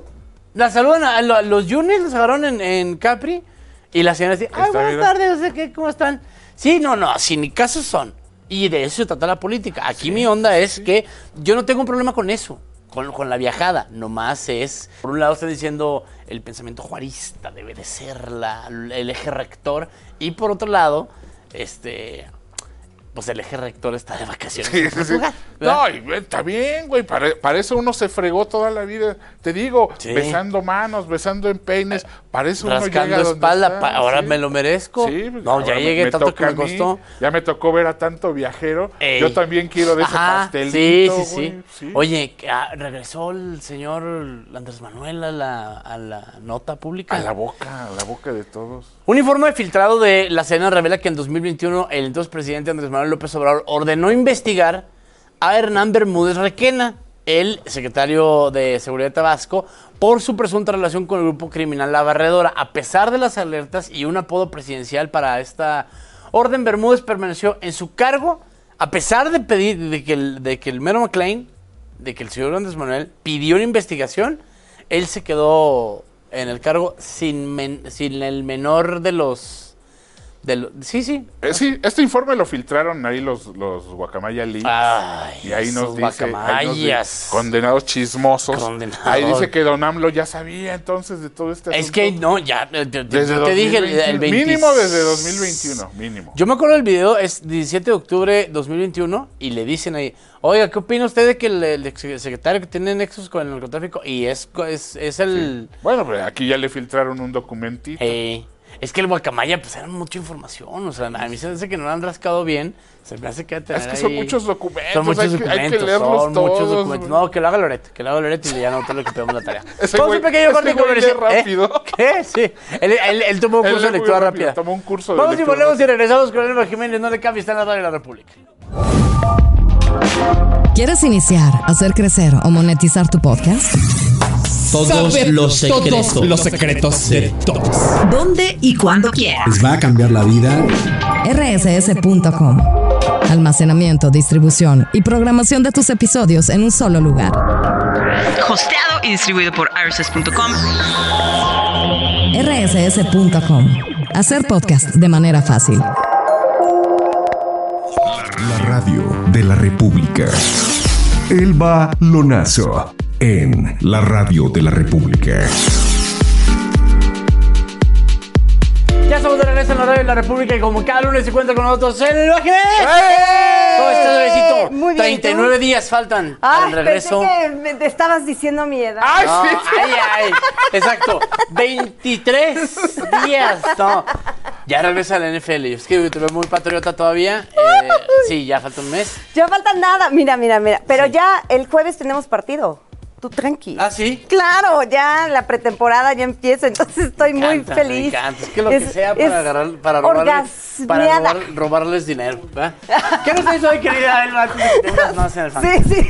La saludan a, a los Yunes, los agarraron en, en Capri, y la señora dice, ay, buenas tardes, no sé qué, ¿cómo están? Sí, no, no, así ni casos son. Y de eso se trata la política. Aquí sí, mi onda es sí. que yo no tengo un problema con eso, con, con la viajada. Nomás es, por un lado estoy diciendo, el pensamiento juarista debe de ser la, el eje rector. Y por otro lado, este... pues el eje rector está de vacaciones. Sí, sí, sí. No, y, está bien, güey. Para, para eso uno se fregó toda la vida. Te digo, sí. besando manos, besando empeines. Para eso uno llega Rascando espalda. Está, Pa ahora sí. me lo merezco. Sí, no, ya llegué me tanto que me costó. Ya me tocó ver a tanto viajero. Ey. Yo también quiero de ese Ajá, pastelito. Sí, sí, güey. sí, sí. Oye, ah, regresó el señor Andrés Manuel a la, a la nota pública. A la boca, a la boca de todos. Un informe filtrado de la Sedena revela que en dos mil veintiuno el entonces presidente Andrés Manuel López Obrador ordenó investigar a Hernán Bermúdez Requena, el secretario de Seguridad de Tabasco, por su presunta relación con el grupo criminal La Barredora. A pesar de las alertas y un apodo presidencial para esta orden, Bermúdez permaneció en su cargo, a pesar de pedir de que el, de que el mero McLean, de que el señor Andrés Manuel pidió una investigación. Él se quedó en el cargo sin, men, sin el menor de los... De lo, sí, sí. Eh, sí, este informe lo filtraron ahí los, los Guacamaya Leaks. Ay, y ahí nos, dice, ahí nos dice, condenados chismosos. Condenado. Ahí dice que Don AMLO ya sabía entonces de todo este Es asunto. que no, ya, te, desde te, te dije el, el veinte... Mínimo desde dos mil veintiuno, mínimo. Yo me acuerdo del video, es diecisiete de octubre de dos mil veintiuno, y le dicen ahí, oiga, ¿qué opina usted de que el, el secretario que tiene nexos con el narcotráfico? Y es, es, es el... Sí. Bueno, pero aquí ya le filtraron un documentito. Eh, es que el Guacamaya, pues era mucha información, o sea, a mí se me hace que no lo han rascado bien, se me hace que tener Es que son ahí, muchos documentos, son muchos hay, documentos, que, hay que leerlos son todos. muchos documentos. No, que lo haga Loret, que lo haga Loret y ya no te lo que pedimos la tarea. Ese Vamos güey, un pequeño corte comercial. rápido. ¿Eh? ¿Qué? Sí, él, él, él tomó un curso de lectura rápida. Tomó un curso de Vamos y volvemos rápida. y regresamos con Elena Jiménez, no le cambie, está en la radio de la República. ¿Quieres iniciar, hacer crecer o monetizar tu podcast? Todos Saber los secretos. Todos los secretos de todos. ¿Dónde y cuándo quieras? ¿Les va a cambiar la vida? R S S punto com. Almacenamiento, distribución y programación de tus episodios en un solo lugar. Hosteado y distribuido por R S S punto com. R S S punto com. Hacer podcast de manera fácil. La La radio de la República. Elba Lonazo en la radio de la República. Ya estamos de regreso en la radio de la República y como cada lunes se encuentra con nosotros en el viaje. ¿Cómo estás, bebecito? Muy bien, treinta y nueve días faltan Ay, para el regreso. Pensé que me te estabas diciendo mi edad. Ay, no, sí. ay, ay, exacto. veintitrés días. No. Ya regresa a la N F L. Es que te veo muy patriota todavía. Eh, sí, ya falta un mes. Ya falta nada. Mira, mira, mira. Pero Sí. ya el jueves tenemos partido. Tú tranqui. ¿Ah, sí? Claro, ya la pretemporada ya empieza, entonces estoy Me muy encanta, feliz. Me encanta. Es que lo que Es- sea es para agarrar, para robarles, para orgasmeada. robar- robarles dinero. ¿verdad? ¿Qué nos dice hoy, querida Elba, antes de que tengas más en el fan? Sí, sí.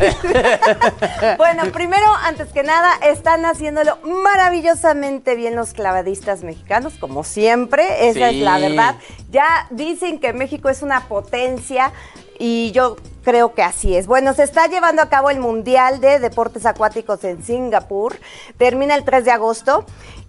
Bueno, primero, antes que nada, están haciéndolo maravillosamente bien los clavadistas mexicanos, como siempre, esa Sí. es la verdad. Ya dicen que México es una potencia y yo creo que así es. Bueno, se está llevando a cabo el Mundial de Deportes Acuáticos en Singapur, termina el tres de agosto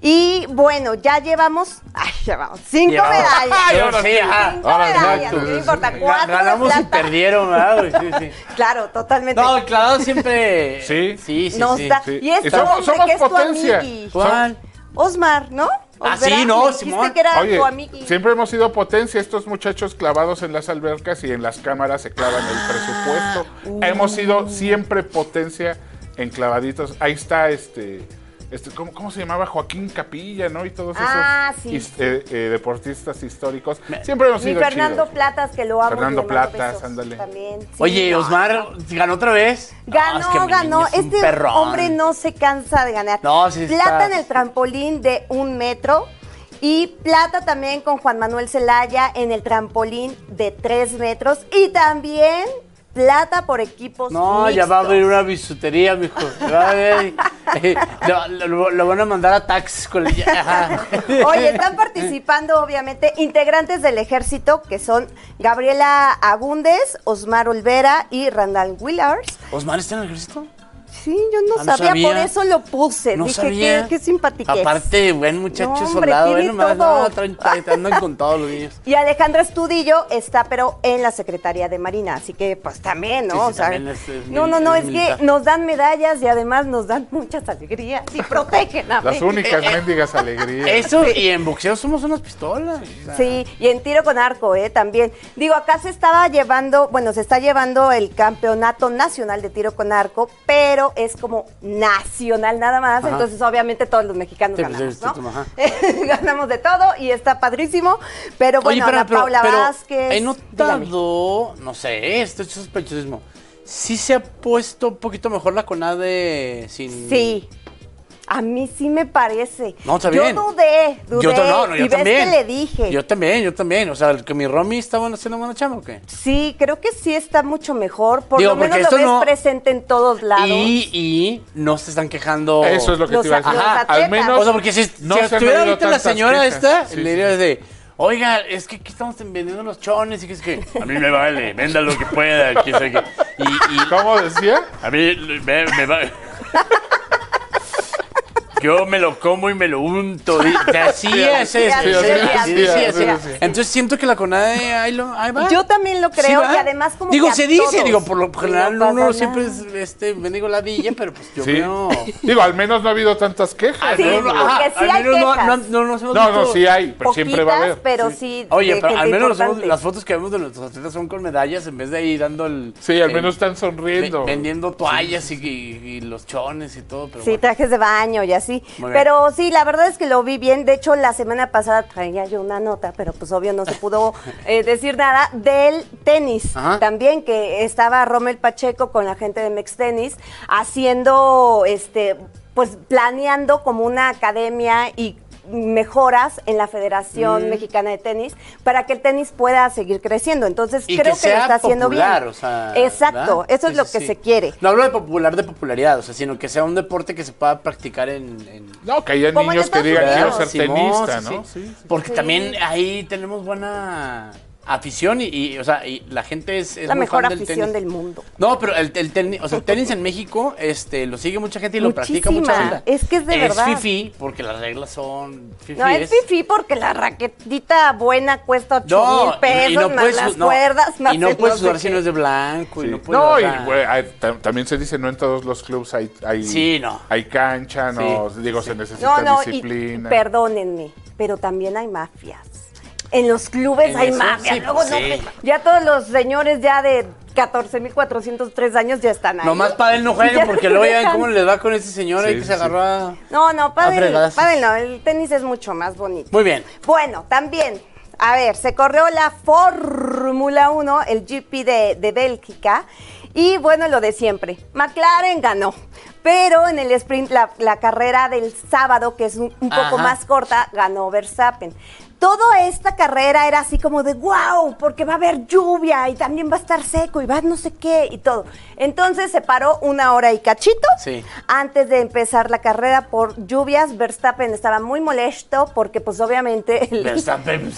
y bueno, ya llevamos, ay, llevamos cinco Llevamos- medallas. Ay, ahora sí, ajá. Cinco Ahora sí, medallas, exacto. no importa, Ga- cuatro de Ganamos y plata. perdieron, ¿verdad? güey? Sí, sí. Claro, totalmente. No, el clavado siempre. Sí. Sí, sí, Nos sí. da- sí. Y esto, Y somos- hombre, somos que es tu potencia. amigui. ¿Cuál? Osmar, ¿no? Ah, Osmar, sí, no, me dijiste Simón. que era Oye, tu amigui. siempre hemos sido potencia, estos muchachos clavados en las albercas y en las cámaras se clavan el presupuesto. Uh. Hemos sido siempre potencia en clavaditos. Ahí está este, este ¿cómo, cómo se llamaba? Joaquín Capilla, ¿no? Y todos esos Ah, sí. his- eh, eh, deportistas históricos. Siempre hemos Mi sido Fernando chidos. Platas, que lo amo. Fernando y le mando Platas, besos ándale. También. Sí, Oye, no. Osmar ganó otra vez. Ganó, No, es que mi ganó. niño es un Este perrón. hombre no se cansa de ganar. No, sí Plata está- en el trampolín de un metro. Y plata también con Juan Manuel Zelaya en el trampolín de tres metros. Y también plata por equipos No, ya va a abrir una bisutería, mijo. Va a haber- eh, Lo, lo- lo van a mandar a tax con el. Ajá. Oye, están participando obviamente integrantes del ejército que son Gabriela Agúndez, Osmar Olvera y Randall Willars. ¿Osmar está en el ejército? Sí, yo no, Ah, no sabía, sabía. por eso lo puse. No Dije, sabía. qué, qué simpática es. Aparte, buen muchacho No, hombre, soldado, tiene ¿eh? Nomás, todo. no, traen- traen- andan con todos los niños. Y Alejandra Estudillo está, pero en la Secretaría de Marina, así que pues también, ¿no? Sí, sí, o sea, también es- es no, mil- no, no, es es militar. que nos dan medallas y además nos dan muchas alegrías y protegen a Las México. únicas mendigas alegrías. Eso, y en boxeo somos unas pistolas. o sea. Sí, y en tiro con arco, ¿eh? También. Digo, acá se estaba llevando, bueno, se está llevando el campeonato nacional de tiro con arco, pero es como nacional nada más, Ajá. entonces obviamente todos los mexicanos Sí, pues, ganamos, sí, ¿no? sí, ajá. Ganamos de todo y está padrísimo, pero bueno, Oye, pero, Ana pero- Paula pero Vázquez. he dígame. notado, no sé, esto es sospechosismo. Sí se ha puesto un poquito mejor la CONADE sin... Sí. A mí sí me parece. No, está yo bien. dudé, dudé. Yo, ta- no, no, yo y ves también. que le dije. Yo también, yo también. O sea, que mi Romy estaba haciendo buena chamba, ¿o qué? Sí, creo que sí está mucho mejor. Por Digo, lo menos porque lo esto ves no- presente en todos lados. Y, y no se están quejando. Eso es lo que Los te iba a a- decir. los Al atletas. menos O sea, porque si, no si se han estuviera oído ahorita la tantas señora quejas. esta, Sí, le sí. diría de, oiga, es que aquí estamos vendiendo los chones y que es que a mí me vale, venda lo que pueda. Que sé que, y, y ¿Cómo decía? a mí me, me va... Yo me lo como y me lo unto. y- Así es, sí, es, así, es, sí, es, así, sí, así, así. así. Entonces siento que la CONADE ahí, lo, ahí va. Yo también lo Sí creo va. y además como Digo, que a se dice, todos. digo, por lo general No pasa uno nada. siempre es este bendigo ladilla, pero pues yo Sí. creo... Digo, al menos no ha habido tantas quejas. Sí, ¿no? porque Ajá, sí al hay menos no, quejas. no, no nos hemos No, visto- no, sí hay, pero siempre va a Poquitas, haber. pero Sí. sí. Oye, de pero al gente menos los- importante. las fotos que vemos de nuestros atletas son con medallas en vez de ahí dando el... Sí, al el- menos están ve- sonriendo. vendiendo toallas y, y- y los chones y todo, pero Sí, bueno. trajes de baño y así. Muy bien. Pero sí, la verdad es que lo vi bien. De hecho, la semana pasada traía yo una nota, pero pues obvio no se pudo eh, decir nada del tenis. Ajá. También que estaba Rommel Pacheco con la gente de Mex Tenis haciendo, este, pues planeando como una academia y mejoras en la Federación Mm. Mexicana de Tenis para que el tenis pueda seguir creciendo. Entonces Y creo que que, lo sea está haciendo popular, bien. o sea, Exacto, ¿verdad? eso es Sí, lo sí, que sí. se quiere. No hablo de popular de popularidad, o sea, sino que sea un deporte que se pueda practicar en... en- No, que haya Como en niños que Estados digan quiero Unidos. ser Simón, tenista, sí, ¿no? sí. Sí, sí. Porque Sí. también ahí tenemos buena... afición y, y, o sea, y la gente es, es la muy mejor fan del afición tenis. del mundo. No, pero el, el, tenis, o sea, el tenis en México este, lo sigue mucha gente y lo practica Muchísima. mucha gente. Es que es de es verdad. Es fifí, porque las reglas son fifíes. No, es fifí porque la raquetita buena cuesta ocho No, mil pesos, y, y no más puedes, las no, cuerdas, más y no el puedes sé sudar qué. si no es de blanco. Sí. Y no, puedes, No, o y sea, güey, hay- tam- también se dice, no en todos los clubs hay, hay, Sí, no. hay cancha, no, Sí, digo, sí. se necesita No, no, y disciplina. perdónenme, pero también hay mafias. En los clubes ¿En hay eso? mafias. Sí, Luego pues no, sí. que- ya todos los señores ya de catorce mil cuatrocientos tres años ya están ahí. Nomás para él no jueguen Ya porque se luego ya ven dejan. cómo les va con ese señor ahí Sí, que sí, se agarró a... No, no, a pádel, fregadazos. pádel no, el tenis es mucho más bonito. Muy bien. Bueno, también, a ver, se corrió la Fórmula uno, el G P de, de Bélgica, y bueno, lo de siempre, McLaren ganó, pero en el sprint, la, la carrera del sábado, que es un, un poco Ajá. más corta, ganó Verstappen. Toda esta carrera era así como de wow, porque va a haber lluvia y también va a estar seco y va no sé qué y todo. Entonces se paró una hora y cachito. Sí. Antes de empezar la carrera por lluvias. Verstappen estaba muy molesto porque pues obviamente... el- Verstappen.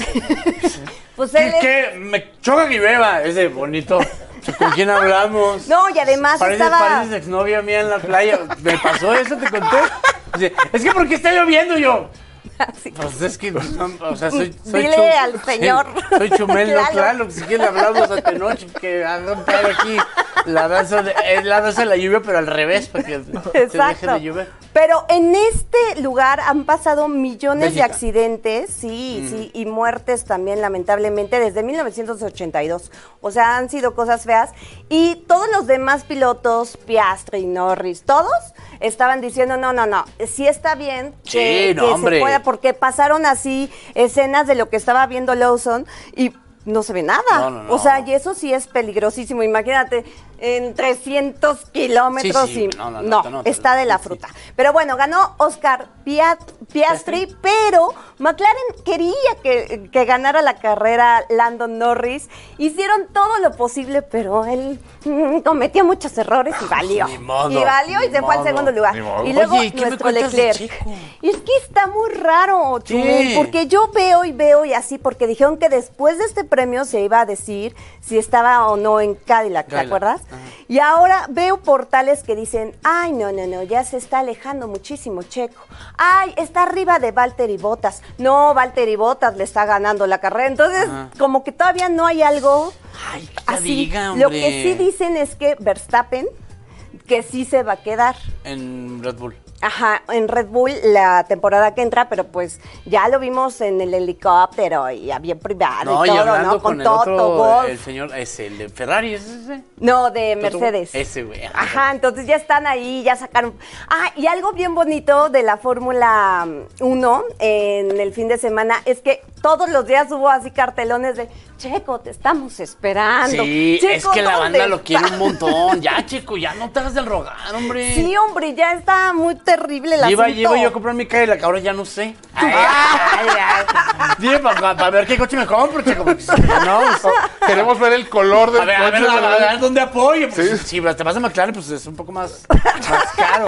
pues él es- ¿Qué? Me choca que beba ese bonito. ¿Con quién hablamos? No, y además Parece, estaba... pareces exnovia mía en la playa. ¿Me pasó eso? ¿Te conté? Dice, es que porque está lloviendo y yo. Pues es que, no, o sea, soy, soy Dile Chum- al señor. Sí, soy Chumel, no, Claro. claro, si quieres le hablamos hasta noche, que hagan pedo aquí la danza de, es la danza de la lluvia, pero al revés, para que se deje Exacto. de llover. Pero en este lugar han pasado millones Bélgica. de accidentes, sí, Mm. sí, y muertes también, lamentablemente, desde mil novecientos ochenta y dos. O sea, han sido cosas feas. Y todos los demás pilotos, Piastri, Norris, todos estaban diciendo, no, no, no, sí está bien que, Sí, no, que hombre. se pueda, porque pasaron así escenas de lo que estaba viendo Lawson y no se ve nada. No, no, no. O sea, y eso sí es peligrosísimo. Imagínate, en trescientos kilómetros Sí, sí, y no, no, no, no, no, está de la sí, fruta. Pero bueno, ganó Oscar Pia- Piastri, pero McLaren quería que, que ganara la carrera Lando Norris. Hicieron todo lo posible, pero él mm, cometió muchos errores y valió. Ni modo, y valió y ni se fue al modo, segundo lugar. ni modo. Y luego Oye, ¿y qué me nuestro cuentas de Leclerc. Checo? Y es que está muy raro, Chumel, ¿Qué? porque yo veo y veo y así, porque dijeron que después de este premio se iba a decir si estaba o no en Cadillac, ¿te Cadillac, acuerdas? ajá. Y ahora veo portales que dicen, ay, no, no, no, ya se está alejando muchísimo Checo. Ay, está arriba de Valtteri Bottas. No, Valtteri Bottas le está ganando la carrera. Entonces, Ajá. como que todavía no hay algo Ay, que así. diga, Lo hombre. que sí dicen es que Verstappen, que sí se va a quedar. En Red Bull. Ajá, en Red Bull la temporada que entra, pero pues ya lo vimos en el helicóptero y avión privado No, y y todo, hablando ¿no? con, Con el Toto, otro, Wolff. el señor, es el de Ferrari, ¿es ese? No, de Toto Wolff. Mercedes. Ese, güey. ajá. Ajá, entonces ya están ahí, ya sacaron. Ah, y algo bien bonito de la Fórmula uno en el fin de semana es que todos los días hubo así cartelones de Checo, te estamos esperando. Sí, Checo, es que la ¿dónde banda lo quiere estás? un montón. Ya, Checo, ya no te hagas del rogar, hombre. Sí, hombre, ya está muy terrible el Iba, asunto. iba yo a comprar mi Cadillac, ahora ya no sé. Ay, ay, ay. Dime para ver qué coche me compro, Checo. Porque si no, pues, Queremos ver el color del a ver, coche. a ver, de a la- ver, a ver dónde apoyo. Pues, Sí. Si te vas a McLaren, pues es un poco más, más caro.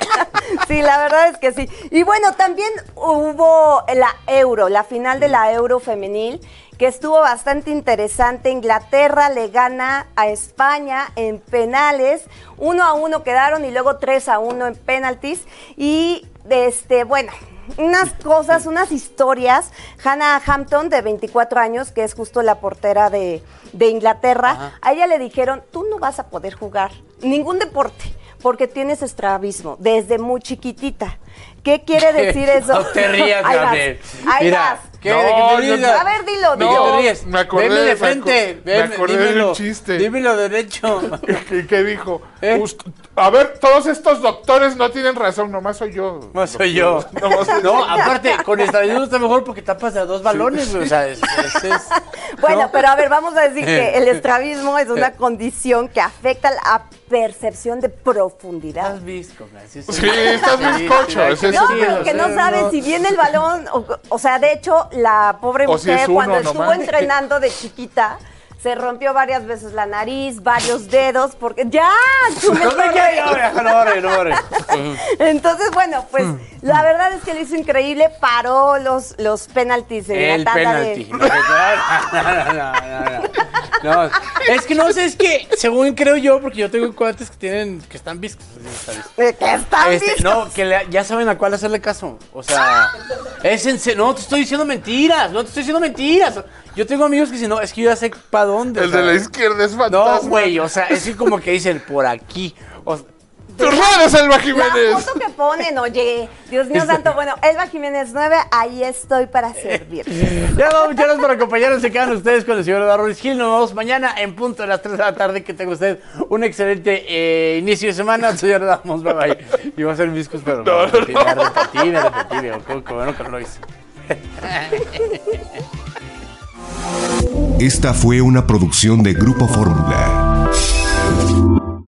Sí, la verdad es que sí. Y bueno, también hubo la Euro, la final de la Euro femenil, que estuvo bastante interesante. Inglaterra le gana a España en penales. Uno a uno quedaron y luego tres a uno en penaltis. Y, este, bueno, unas cosas, unas historias. Hannah Hampton, de veinticuatro años, que es justo la portera de, de Inglaterra, Ajá. a ella le dijeron, tú no vas a poder jugar ningún deporte porque tienes estrabismo desde muy chiquitita. ¿Qué quiere decir eso? No te rías, Ahí vas, Gabriel. ahí Mira, vas. ¿qué? No, ¿De qué te yo ríes? no- A ver, dilo, ¿De dilo. qué te ríes? me acordé Veme de- de me frente. aco- me Veme, acordé de un dímelo. chiste. Dímelo derecho. ¿Qué, qué dijo? ¿Eh? Ust- a ver, todos estos doctores no tienen razón, nomás soy yo. No soy yo. Nomás soy No, yo. aparte, con estabilidad está mejor porque tapas de a dos balones, güey. O sea, es, es, es- Bueno, ¿no? pero a ver, vamos a decir que el estrabismo es una condición que afecta la percepción de profundidad. Estás visco, güey. Sí, Sí, estás bizcocho, es eso. No, sí, pero que no sabes si viene el balón, o, o sea, de hecho, la pobre O si mujer es uno cuando estuvo nomás. entrenando de chiquita, se rompió varias veces la nariz, varios dedos, porque ¡ya! No me quedo, no ore, no ore. Entonces, bueno, pues la verdad es que lo hizo increíble, paró los, los penaltis en El la tanda penalti. de... No, no, no, no, no. No, es que no sé, es que según creo yo, porque yo tengo cuates que tienen, que están viscos. ¿Qué están Este, viscos? no, que le- ya saben a cuál hacerle caso. O sea, es en serio. No, te estoy diciendo mentiras. No te estoy diciendo mentiras. Yo tengo amigos que si no, es que yo ya sé para dónde. El o sea, de la izquierda es fantasma. No, güey, o sea, es que como que dicen por aquí. O sea, ¡Tus redes, Elba Jiménez! La foto que ponen, oye, Dios mío santo, bueno, Elba Jiménez nueve, ahí estoy para servir. Ya vamos, muchas gracias por acompañarnos. Se quedan ustedes con el señor Eduardo Ruiz Gil. Nos vemos mañana en punto de las tres de la tarde. Que tenga usted un excelente eh, inicio de semana. Señor, damos, bye bye. Y va a ser viscos, pero No, me repetí, no. me repetí, me repetí. Digo, qué- qué bueno que no lo hice. Esta fue una producción de Grupo Fórmula.